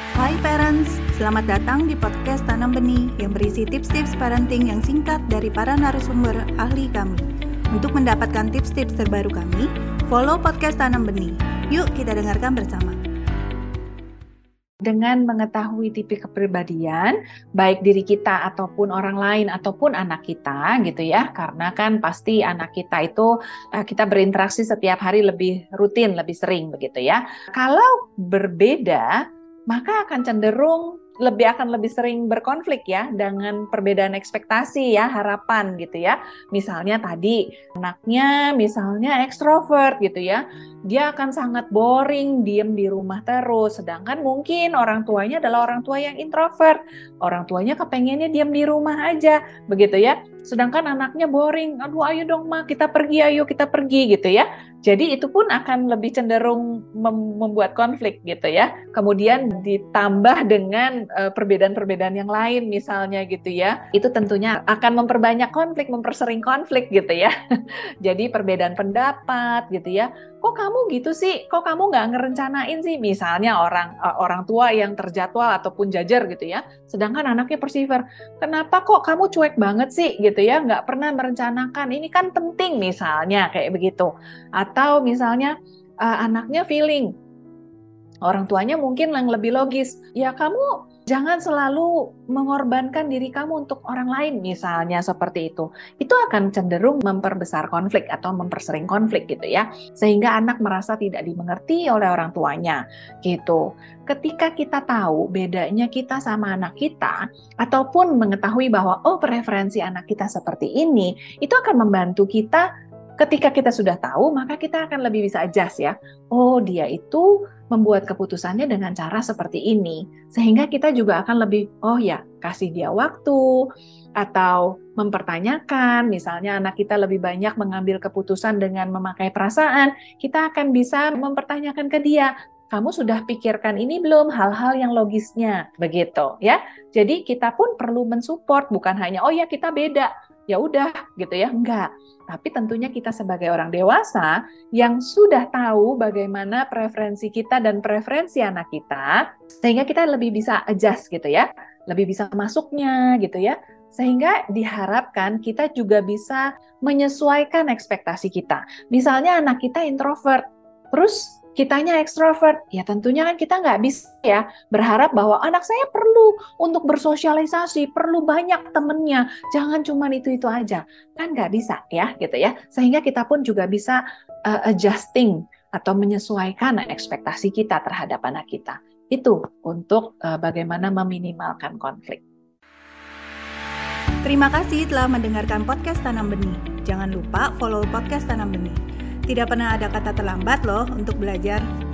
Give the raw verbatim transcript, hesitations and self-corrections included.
Hai parents, selamat datang di podcast Tanam Benih yang berisi tips-tips parenting yang singkat dari para narasumber ahli kami. Untuk mendapatkan tips-tips terbaru kami, follow podcast Tanam Benih. Yuk kita dengarkan bersama. Dengan mengetahui tipe kepribadian, baik diri kita ataupun orang lain ataupun anak kita gitu ya, karena kan pasti anak kita itu kita berinteraksi setiap hari lebih rutin, lebih sering begitu ya. Kalau berbeda, maka akan cenderung lebih akan lebih sering berkonflik ya dengan perbedaan ekspektasi ya, harapan gitu ya. Misalnya tadi anaknya misalnya ekstrovert gitu ya. Dia akan sangat boring, diem di rumah terus. Sedangkan mungkin orang tuanya adalah orang tua yang introvert. Orang tuanya kepengennya diem di rumah aja, begitu ya. Sedangkan anaknya boring, aduh ayo dong ma, kita pergi, ayo kita pergi gitu ya. Jadi itu pun akan lebih cenderung mem- membuat konflik gitu ya. Kemudian ditambah dengan uh, perbedaan-perbedaan yang lain misalnya gitu ya. Itu tentunya akan memperbanyak konflik, mempersering konflik gitu ya. Jadi perbedaan pendapat gitu ya. Kok kamu gitu sih? Kok kamu nggak ngerencanain sih? Misalnya orang uh, orang tua yang terjadwal ataupun jajar gitu ya. Sedangkan anaknya persevere. Kenapa kok kamu cuek banget sih gitu ya? Nggak pernah merencanakan. Ini kan penting misalnya kayak begitu. Atau misalnya uh, anaknya feeling. Orang tuanya mungkin yang lebih logis. Ya kamu jangan selalu mengorbankan diri kamu untuk orang lain misalnya seperti itu. Itu akan cenderung memperbesar konflik atau mempersering konflik gitu ya. Sehingga anak merasa tidak dimengerti oleh orang tuanya gitu. Ketika kita tahu bedanya kita sama anak kita ataupun mengetahui bahwa oh preferensi anak kita seperti ini, itu akan membantu kita. Ketika kita sudah tahu, maka kita akan lebih bisa adjust ya. Oh, dia itu membuat keputusannya dengan cara seperti ini. Sehingga kita juga akan lebih, oh ya, kasih dia waktu, atau mempertanyakan, misalnya anak kita lebih banyak mengambil keputusan dengan memakai perasaan, kita akan bisa mempertanyakan ke dia, kamu sudah pikirkan ini belum, hal-hal yang logisnya, begitu ya. Jadi kita pun perlu mensupport, bukan hanya, oh ya kita beda, ya udah gitu ya, enggak. Tapi tentunya kita sebagai orang dewasa yang sudah tahu bagaimana preferensi kita dan preferensi anak kita, sehingga kita lebih bisa adjust gitu ya, lebih bisa masuknya gitu ya, sehingga diharapkan kita juga bisa menyesuaikan ekspektasi kita. Misalnya anak kita introvert, terus kitanya ekstrovert, ya tentunya kan kita nggak bisa ya berharap bahwa anak saya perlu untuk bersosialisasi, perlu banyak temennya, jangan cuma itu-itu aja. Kan nggak bisa ya gitu ya. Sehingga kita pun juga bisa uh, adjusting atau menyesuaikan ekspektasi kita terhadap anak kita. Itu untuk uh, bagaimana meminimalkan konflik. Terima kasih telah mendengarkan podcast Tanam Benih. Jangan lupa follow podcast Tanam Benih. Tidak pernah ada kata terlambat loh untuk belajar.